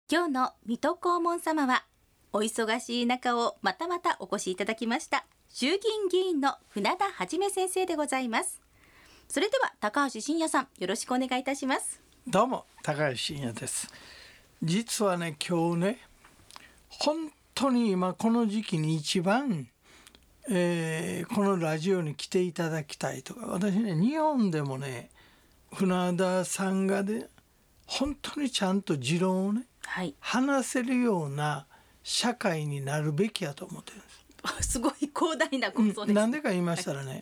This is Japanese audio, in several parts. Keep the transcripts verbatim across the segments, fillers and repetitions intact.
今日の水戸黄門様はお忙しい中をまたまたお越しいただきました衆議院議員の船田はじめ先生でございます。それでは高橋真也さん、よろしくお願いいたします。 どうも高橋真也です。実はね、今日ね、本当に今この時期に一番、えーこのラジオに来ていただきたいとか、私ね、日本でもね、船田さんがで本当にちゃんと持論をね、 はい、 話せるような社会になるべきやと思ってるんです。 すごい広大な構想です、 うん、なんでか言いましたらね、はい、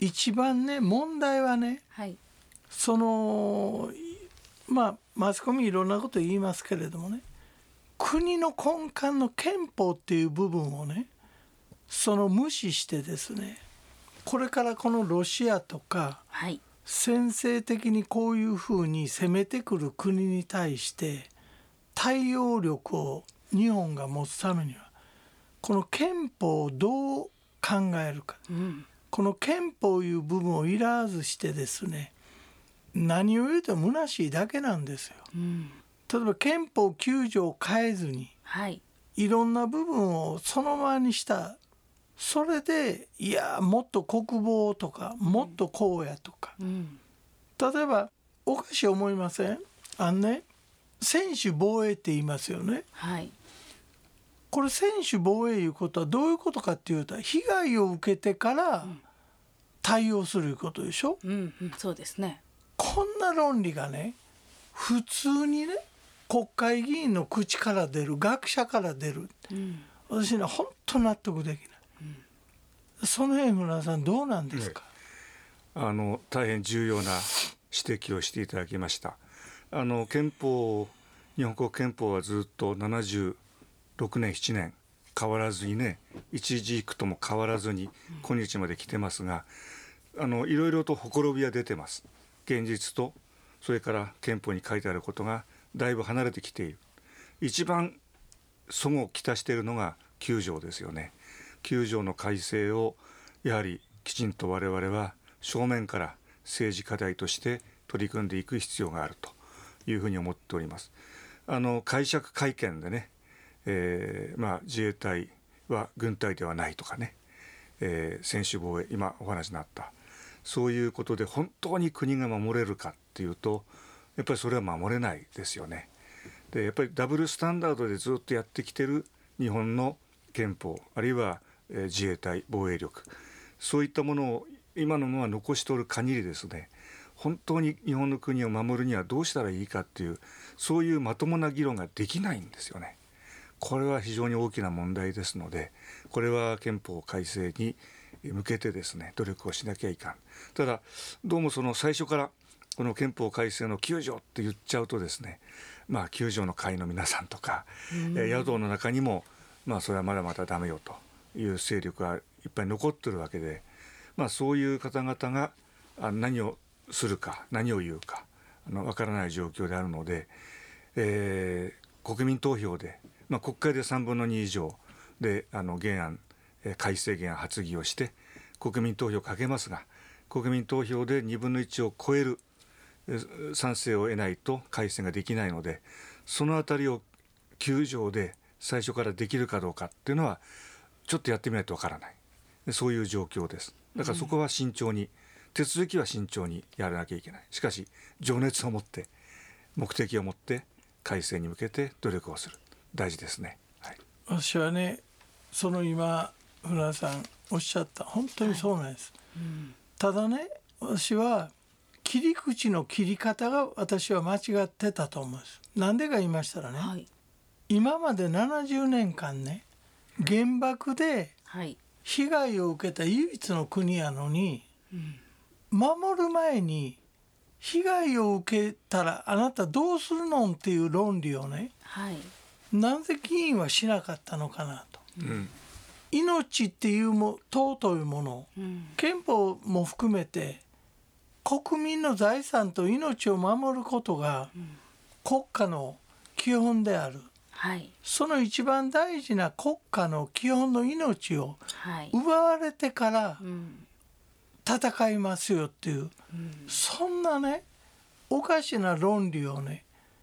一番ね問題はね、 はい、 そのまあマスコミいろんなこと言いますけれどもね、国の根幹の憲法っていう部分をね、その無視してですね、これからこのロシアとか、 はい、 先制的にこういうふうに攻めてくる国に対して対応力を日本が持つためには、この憲法をどう考えるか、うん、この憲法いう部分をいらずしてですね、何を言うと虚しいだけなんですよ、うん、例えば憲法きゅう条を変えずに、はい、いろんな部分をそのままにした、それでいやもっと国防とかもっとこうやとか、うん、例えばおかしい思いません？あんね、専守防衛って言いますよね、はい、これ専守防衛いうことはどういうことかっていうと、被害を受けてから対応することでしょ、 うんうん、そうですね。 こんな論理がね、普通にね、国会議員の口から出る、学者から出る、うん、私ね本当納得できない、うん、その辺船田さんどうなんですか？ はい、あの大変重要な指摘をしていただきました。あの憲法、日本国憲法はずっとななじゅうろくねんななねん変わらずにね、一字一句とも変わらずに今日まで来てますが、あのいろいろとほころびは出てます。現実とそれから憲法に書いてあることがだいぶ離れてきている。一番齟齬をきたしているのがきゅう条ですよね。きゅう条の改正をやはりきちんと我々は正面から政治課題として取り組んでいく必要があるというふうに思っております。あの解釈会見でね、えーまあ、自衛隊は軍隊ではないとかね、えー、専守防衛、今お話になったそういうことで本当に国が守れるかっていうと、やっぱりそれは守れないですよね。でやっぱりダブルスタンダードでずっとやってきてる日本の憲法、あるいは、えー、自衛隊防衛力、そういったものを今のまま残しとる限りですね、本当に日本の国を守るにはどうしたらいいかっていう、そういうまともな議論ができないんですよね。これは非常に大きな問題ですので、これは憲法改正に向けてですね、努力をしなきゃいかん。ただどうもその最初からこの憲法改正のきゅう条って言っちゃうとですね、まあきゅう条の会の皆さんとか、野党の中にもまあそれはまだまだダメよという勢力がいっぱい残ってるわけで、まあそういう方々が何をするか何を言うかあの分からない状況であるので、えー、国民投票で、まあ、国会でさんぶんのに以上であの原案、えー、改正原案発議をして国民投票をかけますが、国民投票でにぶんのいちを超える賛成を得ないと改正ができないので、そのあたりをきゅう条で最初からできるかどうかっていうのはちょっとやってみないとわからない、そういう状況です。だからそこは慎重に、うん、手続きは慎重にやらなきゃいけない。しかし情熱を持って目的を持って改正に向けて努力をする、大事ですね、はい、 私はね、その今船田さんおっしゃった本当にそうなんです、はい、うん、ただね、私は切り口の切り方が私は間違ってたと思うんです。なんでか言いましたらね、はい、今までななじゅうねんかんね、原爆で被害を受けた唯一の国やのに、うん、守る前に被害を受けたらあなたどうするのっていう論理をね、はい、なぜ議員はしなかったのかなと、うん、命っていうも尊いもの、うん、憲法も含めて国民の財産と命を守ることが国家の基本である、はい、その一番大事な国家の基本の命を奪われてから戦いますよっていう、うん、そんなねおかしな論理をね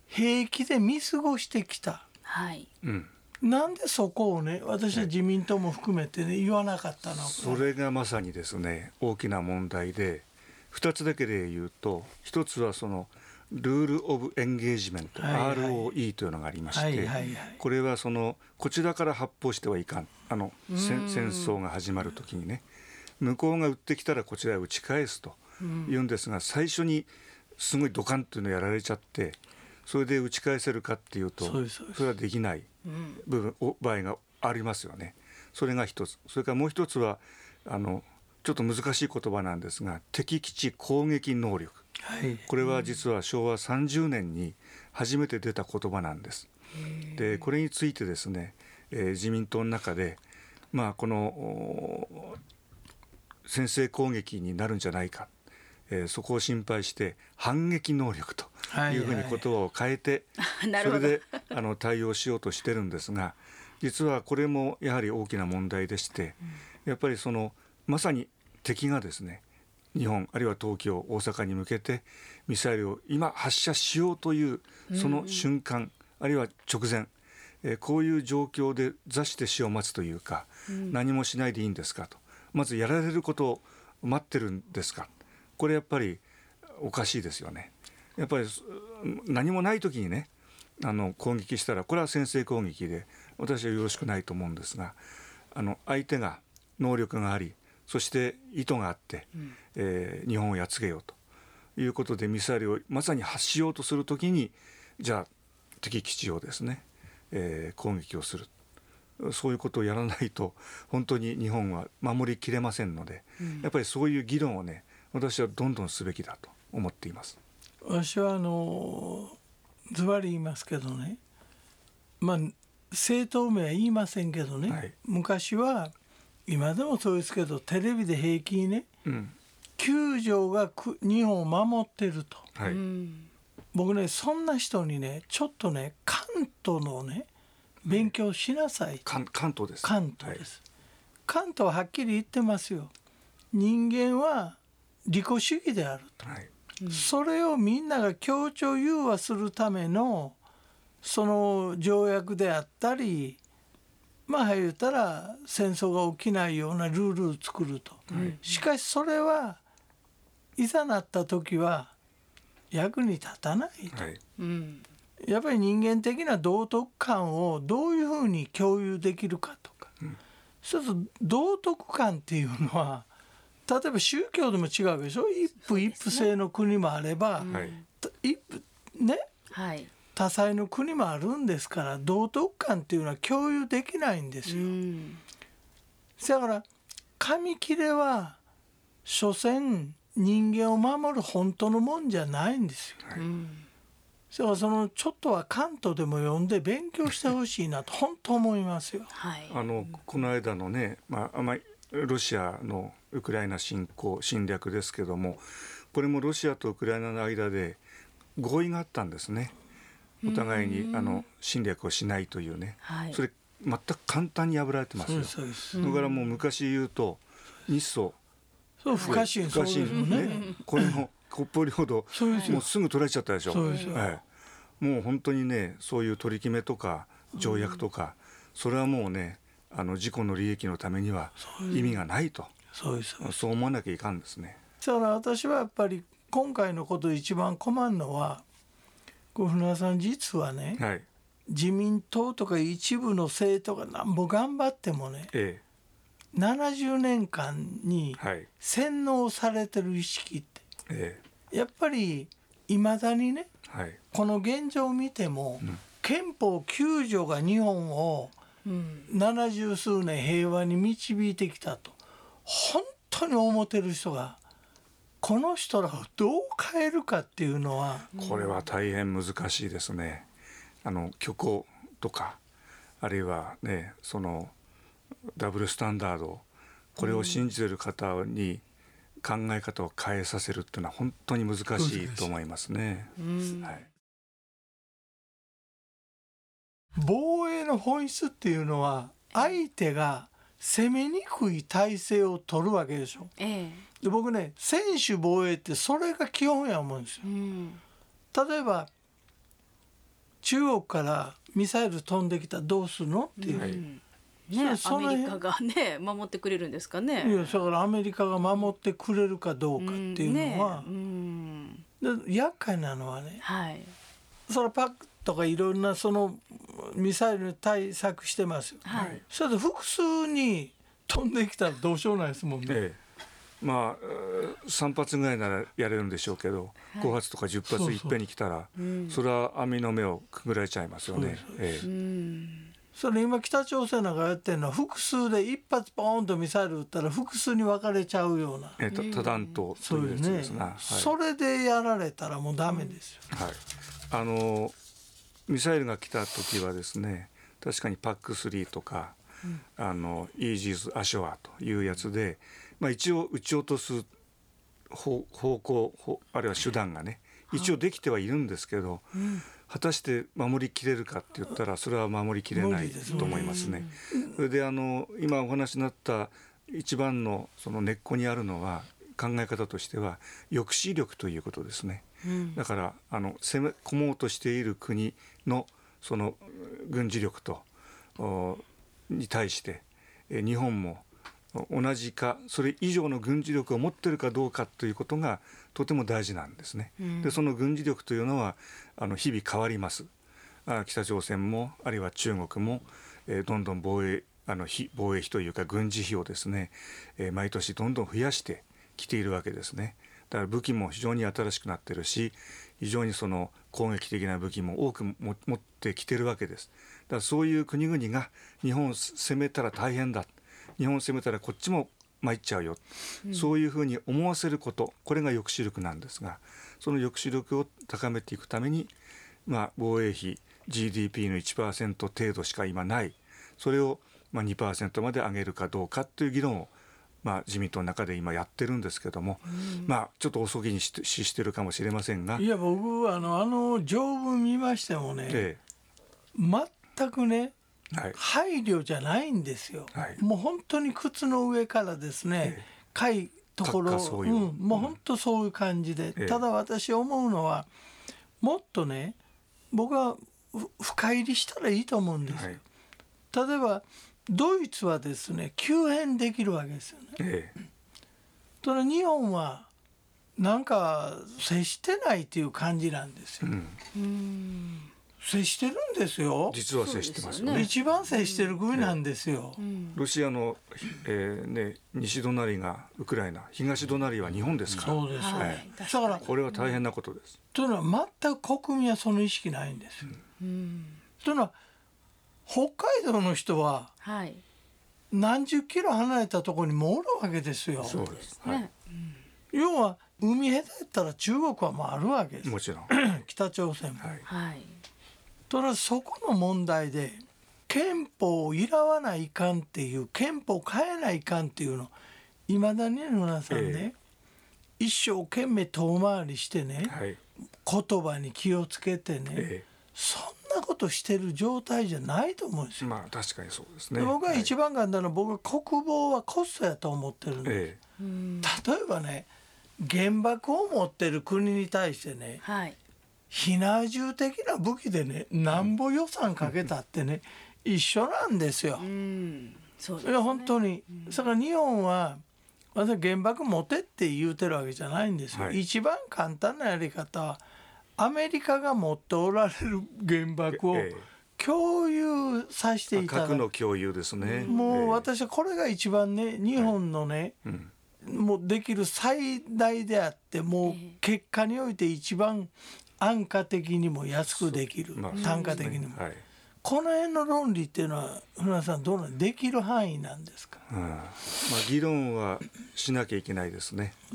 平気で見過ごしてきた。 はい。 うん、 なんでそこをね、私は自民党も含めてね、言わなかったのか。 それがまさにですね、大きな問題で、ふたつだけで言うと、ひとつはそのルール・オブ・エンゲージメント、 はいはい、 アールオーイー というのがありまして、 はいはいはい、 これはそのこちらから発砲してはいかん、あの戦争が始まるときにね、向こうが撃ってきたらこちらへ撃ち返すというんですが、最初にすごいドカンというのをやられちゃって、それで撃ち返せるかっていうと、それはできない部分、場合がありますよね。それが一つ。それからもう一つはあのちょっと難しい言葉なんですが、敵基地攻撃能力、はい、これは実はしょうわさんじゅうねんに初めて出た言葉なんです。でこれについてですね、えー、自民党の中で、まあ、この先制攻撃になるんじゃないか、えー、そこを心配して反撃能力というふうに言葉を変えて、はいはい、それであの対応しようとしてるんですが、実はこれもやはり大きな問題でして、やっぱりそのまさに敵がですね、日本あるいは東京大阪に向けてミサイルを今発射しようというその瞬間、うん、あるいは直前、えー、こういう状況で座して死を待つというか、うん、何もしないでいいんですかと、まずやられることを待ってるんですか、これやっぱりおかしいですよね。やっぱり何もない時にね、あの攻撃したらこれは先制攻撃で私はよろしくないと思うんですが、あの相手が能力があり、そして意図があって、うんえー、日本をやっつけようということでミサイルをまさに発しようとするときに、じゃあ敵基地をですね、えー、攻撃をする、そういうことをやらないと本当に日本は守りきれませんので、うん、やっぱりそういう議論をね、私はどんどんすべきだと思っています。 私はあのズバリ言いますけどね、まあ政党名は言いませんけどね、はい、昔は今でもそうですけど、テレビで平気にね、うん、きゅう条が日本を守ってると、はい、僕ね、そんな人にね、ちょっとね、関東のね勉強しなさい、はい、 関東です関東です、はい、関東ははっきり言ってますよ。人間は利己主義であると、はい、それをみんなが協調融和するためのその条約であったり、まあ言うたら戦争が起きないようなルールを作ると、はい、しかしそれはいざなった時は役に立たないと、はい、やっぱり人間的な道徳観をどういうふうに共有できるかとか、うん、そうすると道徳観っていうのは例えば宗教でも違うでしょ。一夫一夫制の国もあれば、ね、一夫ね、はい、多彩の国もあるんですから、道徳観っていうのは共有できないんですよ。だから紙切れは所詮人間を守る本当のもんじゃないんですよ。はい、だからそのちょっとは関東でも読んで勉強してほしいなと本当思いますよ。 はい、あのこの間のね、まあ、あまりロシアのウクライナ侵攻侵略ですけども、これもロシアとウクライナの間で合意があったんですね。お互いにあの侵略をしないというね、はい、それ全く簡単に破られてますよ。そうです。だからもう昔言うと日ソ、 そう不可侵そうですもんね。 これも北方領土もうすぐ取られちゃったでしょ。そうですよ、はい、もう本当にね、そういう取り決めとか条約とか、うん、それはもうね、あの自己の利益のためには意味がないと、そうです、そう思わなきゃいかんですね。 だから私はやっぱり今回のことで一番困るのは、船田さん実はね、はい、自民党とか一部の政党がなんぼ頑張ってもね、ええ、ななじゅうねんかんに洗脳されてる意識って、ええ、やっぱりいまだにね、はい、この現状を見ても、うん、憲法きゅう条が日本をななじゅうすうねん平和に導いてきたと本当に思ってる人が、この人らをどう変えるかっていうのは、 これは大変難しいですね。あの虚構とか、あるいはね、そのダブルスタンダード、これを信じている方に考え方を変えさせるっていうのは本当に難しいと思いますね。はい、 防衛の本質っていうのは相手が攻めにくい体制を取るわけでしょ。ええ、で僕ね、専守防衛ってそれが基本や思うんですよ。うん、例えば中国からミサイル飛んできたらどうするのっていう、 はいね、 そのアメリカがね守ってくれるんですかね。 いやだからアメリカが守ってくれるかどうかっていうのは、 うんねで厄介なのはね、 はいそれパックとかいろんなそのミサイルに対策してますよ、 はい、 それで複数に飛んできたらどうしようもないですもんね、 ええまあさん発ぐらいならやれるんでしょうけど、はい、ご発とかじゅっ発いっぺんに来たら そ, う そ, う、うん、それは網の目をくぐられちゃいますよね。ええ、うんそれ今北朝鮮なんかやってるのは複数で一発ポーンとミサイル撃ったら複数に分かれちゃうような、 えー、多弾頭というやつですが、 ね、はい、それでやられたらもうダメですよ、 はい、あのミサイルが来た時はですね確かにパックスリーとか、うん、あのイージス・アショアというやつで、まあ、一応撃ち落とす方向あるいは手段がね一応できてはいるんですけど、うん、果たして守りきれるかって言ったらそれは守りきれないと思いますね。それであの今お話になった一番のその根っこにあるのは考え方としては抑止力ということですね、うん、だからあの攻め込もうとしている国のその軍事力とに対して日本も同じかそれ以上の軍事力を持っているかどうかということがとても大事なんですね、うん、でその軍事力というのはあの日々変わります。あ北朝鮮もあるいは中国も、えー、どんどん防衛あの費防衛費というか軍事費をですね、えー、毎年どんどん増やしてきているわけですね。だから武器も非常に新しくなっているし非常にその攻撃的な武器も多くも持ってきているわけです。だからそういう国々が日本を攻めたら大変だ、日本を攻めたらこっちも参っちゃうよ、うん、そういうふうに思わせること、これが抑止力なんですが、その抑止力を高めていくために、まあ、防衛費 ジーディーピー の いちパーセント 程度しか今ない、それをまあ にパーセント まで上げるかどうかという議論をまあ自民党の中で今やってるんですけども、うん、まあちょっと遅きにしししてるかもしれませんが、 いや僕はあのあの条文見ましてもね、ええ、全くねはい、配慮じゃないんですよ、はい、もう本当に靴の上からですね、ええ、かいところ、うん、もう本当そういう感じで、うん、ただ私思うのはもっとね僕は深入りしたらいいと思うんですよ、はい、例えばドイツはですね急変できるわけですよね、ええ、ただ日本はなんか接してないっていう感じなんですよ、うん、うん接してるんですよ。 実は接してますよね。 一番接してる国なんですよ、 うん、ロシアの、えーね、西隣がウクライナ、東隣は日本ですから、 そうですよ、はい、だからこれは大変なことです、 というのは全く国民はその意識ないんですよ、うん、というのは北海道の人は何十キロ離れたところにもおるわけですよ。 そうです、はい、 要は海下手やったら中国はもうあるわけです。 もちろん北朝鮮も、 はい、 とらそこの問題で憲法をいらわないかんっていう憲法を変えないかんっていうのいまだに皆さんね、えー、一生懸命遠回りしてね、はい、言葉に気をつけてね、えー、そんなことしてる状態じゃないと思うんですよ。 まあ確かにそうですね。 僕は一番簡単な、はい、僕は国防はコストやと思ってるんです、えー、例えばね原爆を持ってる国に対してね、はい、非ナ銃的な武器でねなんぼ予算かけたってね一緒なんですよ。うんそうですね、いや本当に、うん、それから日本は私原爆持てって言うてるわけじゃないんですよ、はい、一番簡単なやり方はアメリカが持っておられる原爆を共有させていただく、 核の共有ですね。 もう私はこれが一番ね日本のね、はいうん、もうできる最大であってもう結果において一番安価的にも安くできる、まあ、単価的にも、はい、この辺の論理っていうのは船田さんどうなんできる範囲なんですか。 うんまあ、議論はしなきゃいけないですね、うん、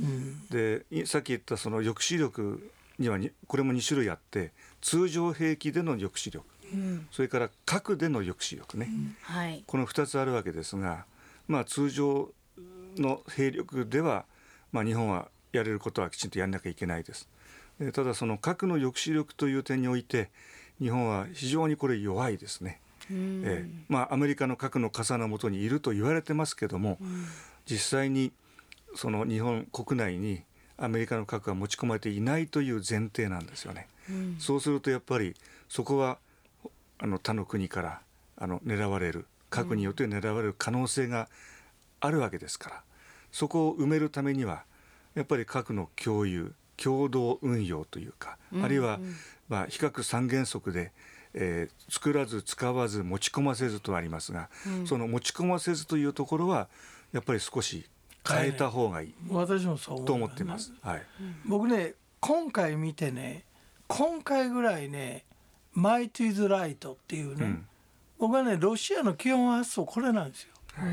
でさっき言ったその抑止力にはにこれもに種類あって通常兵器での抑止力、うん、それから核での抑止力ね、うんはい、このふたつあるわけですが、まあ、通常の兵力では、まあ、日本はやれることはきちんとやらなきゃいけないです。ただその核の抑止力という点において日本は非常にこれ弱いですね、えーまあ、アメリカの核の傘の下にいると言われてますけども、実際にその日本国内にアメリカの核が持ち込まれていないという前提なんですよね、うん、そうするとやっぱりそこはあの他の国からあの狙われる、核によって狙われる可能性があるわけですから、そこを埋めるためにはやっぱり核の共有、共同運用というか、 うんうん、 あるいは、まあ、非核三原則で、えー、作らず使わず持ち込ませずとありますが、うん、その持ち込ませずというところはやっぱり少し変えた方がいい、 私もそう思う、ね、 と思っています、はい、 僕ね今回見てね、今回ぐらいねマイトイズライトっていうね、うん、僕はねロシアの基本発想これなんですよ、はい、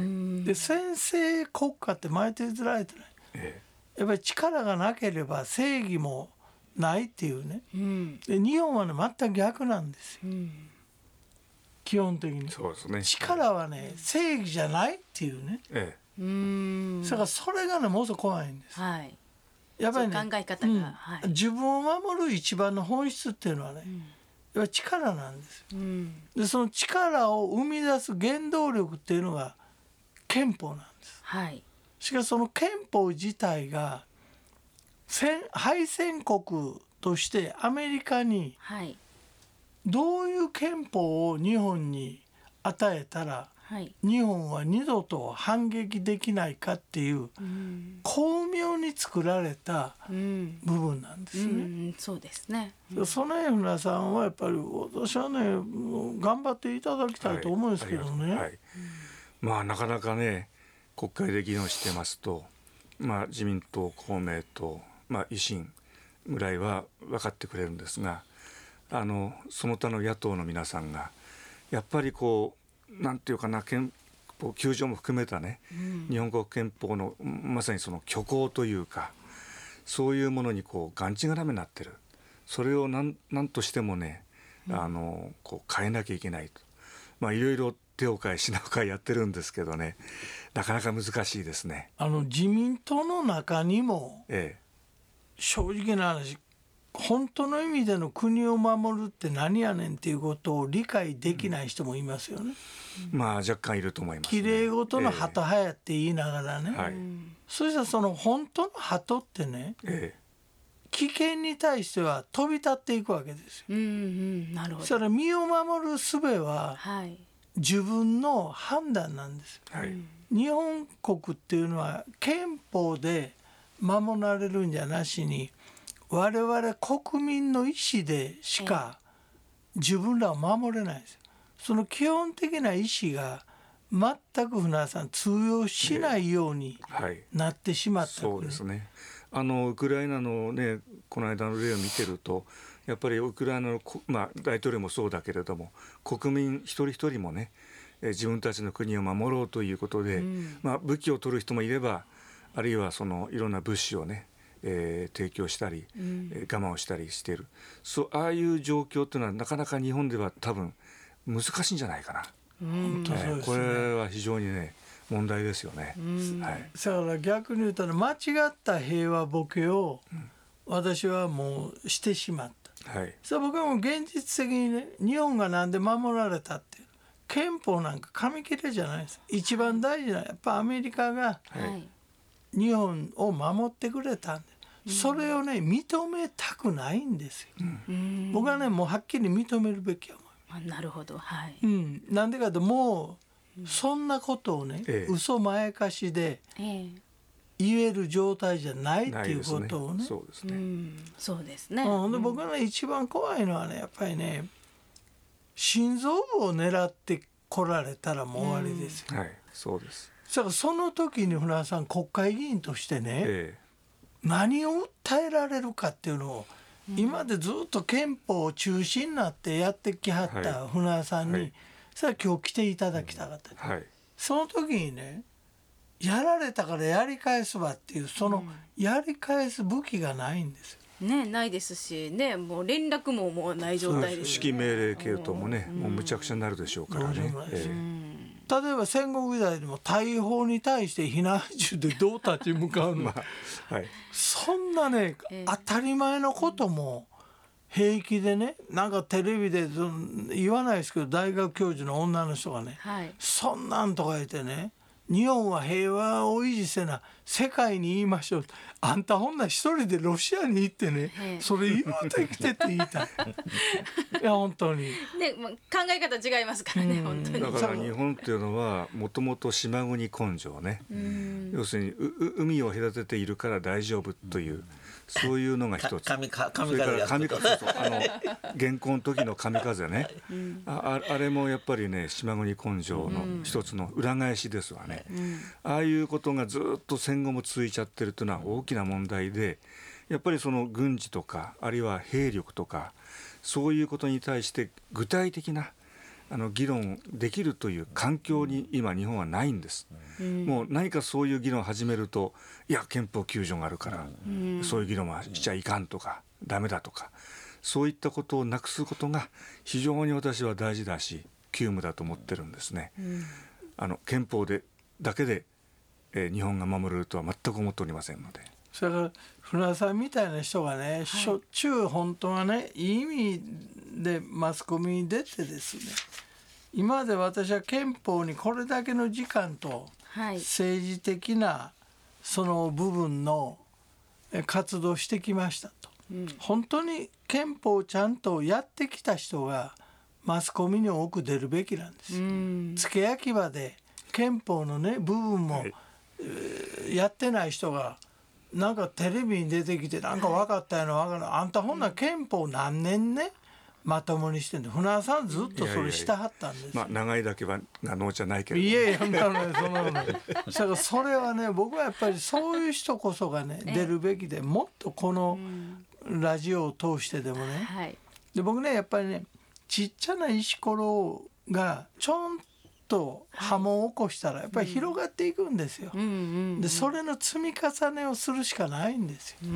で先制国家ってマイトイズライトね、ええ、やっぱり力がなければ正義もないっていうね、うん、で日本はね全く逆なんですよ、うん、基本的にそうですね、 力はね正義じゃないっていうね、ええ、うーん、だからそれがねもうすぐ怖いんです、はい、やっぱりね、 考え方が、 うん、 はい、 自分を守る一番の本質っていうのはね、うん、やっぱり力なんですよ、うん、でその力を生み出す原動力っていうのが憲法なんです、はい、しかしその憲法自体が敗戦国としてアメリカにどういう憲法を日本に与えたら日本は二度と反撃できないかっていう巧妙に作られた部分なんですね、うんうん、 そうですね、 うん、その船田さんはやっぱり私はね頑張っていただきたいと思うんですけどね、はいはい、 まあなかなかね国会で議論してますと、まあ、自民党公明党、まあ、維新ぐらいは分かってくれるんですが、あのその他の野党の皆さんがやっぱりこうなんていうかな、憲法きゅう条も含めたね、うん、日本国憲法のまさにその虚構というかそういうものにこうがんじがらめになってる、それを何何としてもね、うん、あのこう変えなきゃいけないと、まあいろいろ手を変え品を変えやってるんですけどね、なかなか難しいですね。 あの自民党の中にも、ええ、正直な話本当の意味での国を守るって何やねんっていうことを理解できない人もいますよね、 うん、まあ若干いると思います、ね、 きれいごとの鳩派やって言いながらね、えーはい、そしたらその本当の鳩ってね、えー、危険に対しては飛び立っていくわけですよ、うんうん、なるほど。それ身を守る術は自分の判断なんです、はい、日本国っていうのは憲法で守られるんじゃなしに我々国民の意思でしか自分らを守れないです。その基本的な意思が全く船田さん通用しないようになってしまった、 はい、そうですね。あのウクライナのねこの間の例を見てるとやっぱりウクライナの、まあ、大統領もそうだけれども国民一人一人もね自分たちの国を守ろうということで、うんまあ、武器を取る人もいればあるいはそのいろんな物資をねえー、提供したり、うんえー、我慢をしたりしている、そうああいう状況というのはなかなか日本では多分難しいんじゃないかな、うんえー、これは非常にね問題ですよね、うんはい、だから逆に言うと間違った平和ボケを私はもうしてしまった、はい、それ僕はもう現実的にね日本がなんで守られたって憲法なんか紙切れじゃないです。一番大事なやっぱアメリカが、はい日本を守ってくれたんで、それをね認めたくないんですよ、うん、僕はねもうはっきり認めるべきや思う。なるほど、はい、 うん、なんでかともうそんなことをね、ええ、嘘まやかしで言える状態じゃないっていうことをね、 そうですね、 そうですね、 うん、で僕がね一番怖いのはねやっぱりね心臓部を狙って来られたらもう終わりですよ、 うん、はいそうです。 その時に船田さん国会議員としてね、ええ、何を訴えられるかっていうのを、うん、今までずっと憲法を中心になってやってきはった船田さんに、はい、それは今日来ていただきたかった、うんはい、その時にねやられたからやり返すわっていうそのやり返す武器がないんですよね、ないですしね、もう連絡ももうない状態です、 ね、指揮命令系統もね、うん、もうむちゃくちゃになるでしょうからね、ええ、例えば戦国時代でも大砲に対して避難中でどう立ち向かうの、まあはい、そんなね、えー、当たり前のことも平気でねなんかテレビで言わないですけど大学教授の女の人がね、はい、そんなんとか言ってね日本は平和を維持せな世界に言いましょう。あんたほんなら一人でロシアに行ってね、 ええそれ言うてきてって言いたいいや本当にね、まあ考え方違いますからね、 うん本当に。 だから日本っていうのはもともと島国根性ね、 うん要するにうう海を隔てているから大丈夫という、そういうのが一つ。 神か神それから風が神風、そうそうあの元寇の時の神風ね、あああれもやっぱりね島国根性の一つの裏返しですわね、ああいうことがずっと戦後も続いちゃってるというのは大きな問題で、やっぱりその軍事とかあるいは兵力とかそういうことに対して具体的なあの議論できるという環境に今日本はないんです、うん、もう何かそういう議論を始めると、いや憲法きゅうじょがあるから、うん、そういう議論はしちゃいかんとかダメだとか、そういったことをなくすことが非常に私は大事だし急務だと思ってるんですね、うん、あの憲法でだけで、えー、日本が守れるとは全く思っておりませんので。 それから船田さんみたいな人がね、はい、しょっちゅう本当はねいい意味でマスコミに出てですね、今まで私は憲法にこれだけの時間と政治的なその部分の活動してきましたと、うん、本当に憲法をちゃんとやってきた人がマスコミに多く出るべきなんです、うん、付け焼き場で憲法のね部分も、はい、やってない人がなんかテレビに出てきてなんか分かったような分からない、あんたほんなら憲法何年ねまともにしてんで、船田さんずっとそれしたはったんです。 いやいやいや、まあ長いだけはが能じゃないけれども、 いやいやそんなのねそんなのねだからそれはね僕はやっぱりそういう人こそがね出るべきで、もっとこのラジオを通してでもね、はい、で僕ねやっぱりねちっちゃな石ころがちょんと波紋を起こしたらやっぱり広がっていくんですよ、でそれの積み重ねをするしかないんですよ、うん、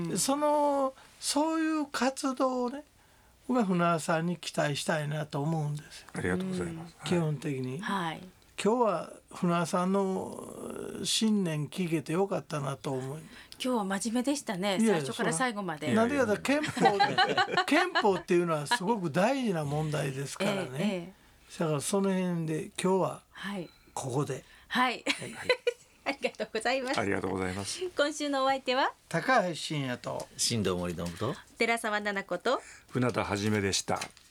でそのそういう活動をね僕は船田さんに期待したいなと思うんですよ。 ありがとうございます。 基本的に、 はい、 今日は船田さんの信念聞けてよかったなと思う。 今日は真面目でしたね、最初から最後まで。 なんでかと憲法憲法っていうのはすごく大事な問題ですからね、ええ、だからその辺で今日はここで、 はい、はいありがとうございます。 ありがとうございます。 今週のお相手は高橋真也と新藤森信と寺澤奈々子と船田はじめでした。